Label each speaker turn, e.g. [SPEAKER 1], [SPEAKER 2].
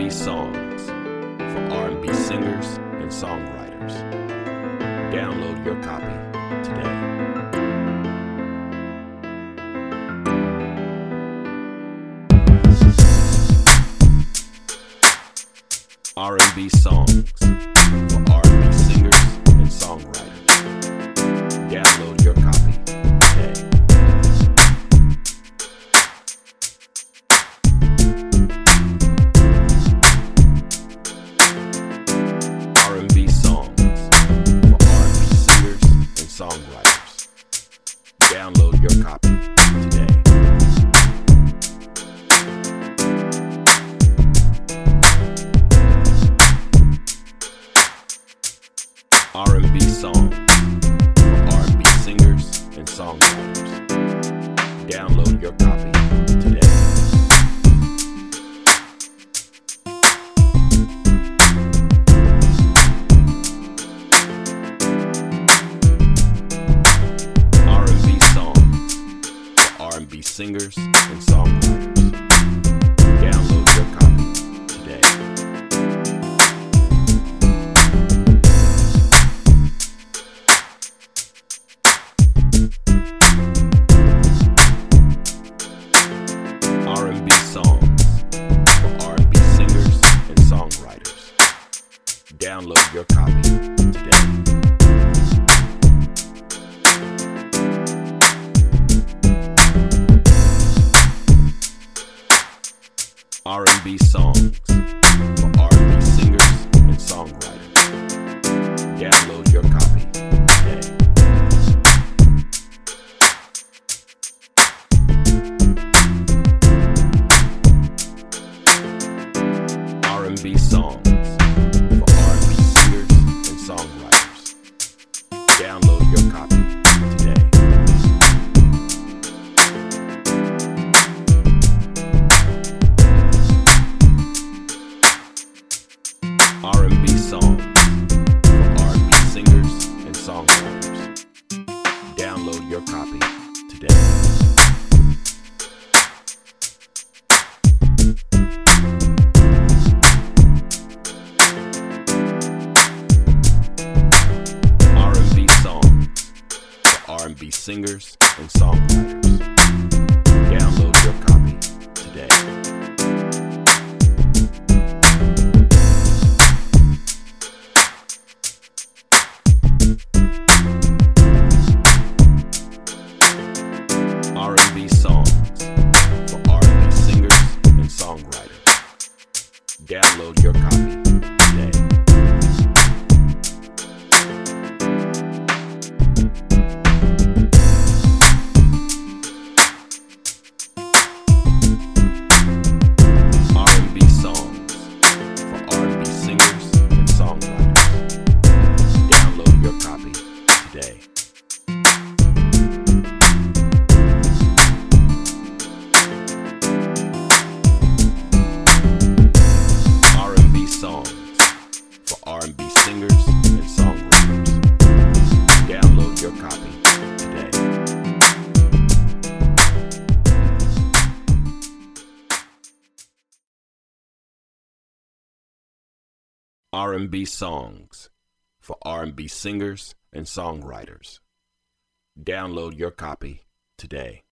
[SPEAKER 1] R&B songs for R&B singers and songwriters. Download your copy today. R&B songs for R&B singers and songwriters. Download your copy today. R&B songs for R&B singers and songwriters. Download your copy today. R&B songs for R&B singers and songwriters. Download your copy today. R&B songs for R&B singers and songwriters. Download your copy today. R&B songs for R&B singers and songwriters. Download your copy today. R&B songs for R&B singers and songwriters. Download your copy today. R&B songs for R&B singers and songwriters. Download your copy today. R&B songs for R&B singers and songwriters. Download your copy today. R&B songs for R&B singers and songwriters. Download your copy today. R&B songs for R&B singers and songwriters. Download your copy today. R&B songs for R&B singers and songwriters. Download your copy today. R&B songs for R&B singers and songwriters. Download your copy today. R&B songs for R&B singers and songwriters. Download your copy today.